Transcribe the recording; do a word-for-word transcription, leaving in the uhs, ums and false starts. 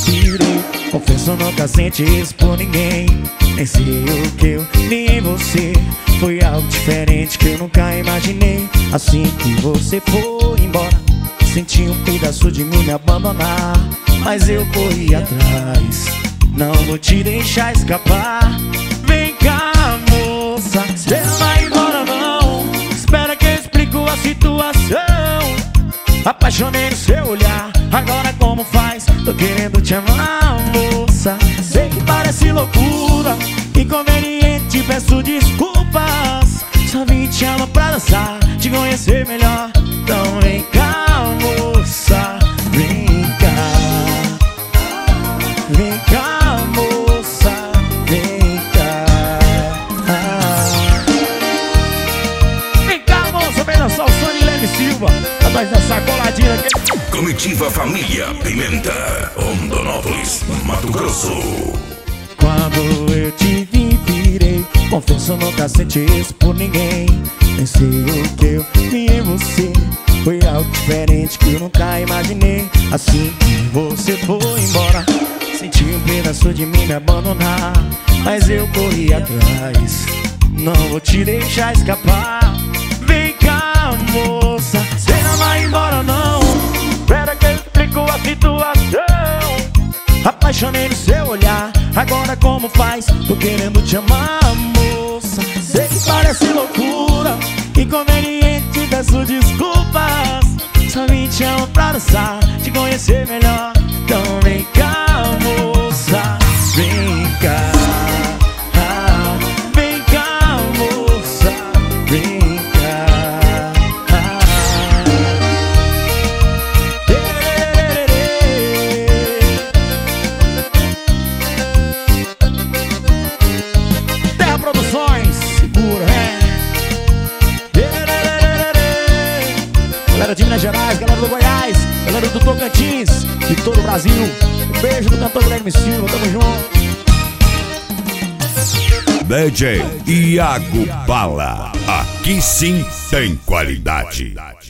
virei. Confesso, nunca senti isso por ninguém. Nem sei o que eu vi em você. Foi algo diferente que eu nunca imaginei. Assim que você foi embora, senti um pedaço de mim me abandonar. Mas eu corri atrás, não vou te deixar escapar. Vem cá, moça, você não vai embora não. Espera que eu explico a situação. Apaixonei no seu olhar, agora como faz? Tô querendo te amar, moça. Sei que parece loucura, inconveniente, peço desculpas. Só vim te amar pra dançar, te conhecer melhor. Então vem cá, moça, vem cá. Vem cá, moça, vem cá. Vem cá, moça, vem dançar o som de Leme Silva. Nós dançar coladinha aqui. Comitiva Família Pimenta, Rondonópolis, Mato Grosso. Quando eu te vi, virei. Confesso, nunca senti isso por ninguém. Pensei o que eu vi em você. Foi algo diferente que eu nunca imaginei. Assim que você foi embora, senti um pedaço de mim me abandonar. Mas eu corri atrás, não vou te deixar escapar. Vem cá, moça, você não vai embora não. Espera que eu explico a situação. Apaixonei no seu olhar, agora como faz? Tô querendo te amar, moça. Sei que parece loucura, inconveniente, peço desculpas. Só vim te amar pra dançar, te conhecer melhor. Então vem cá, moça, vem cá. Ah, vem cá, moça, vem cá. Ah. Terra Produções, segura, é. Galera de Minas Gerais, galera do Goiás, galera do Tocantins, de todo o Brasil. Um beijo do cantor Guilherme Silva, tamo junto. D J Iago Bala, aqui sim tem qualidade.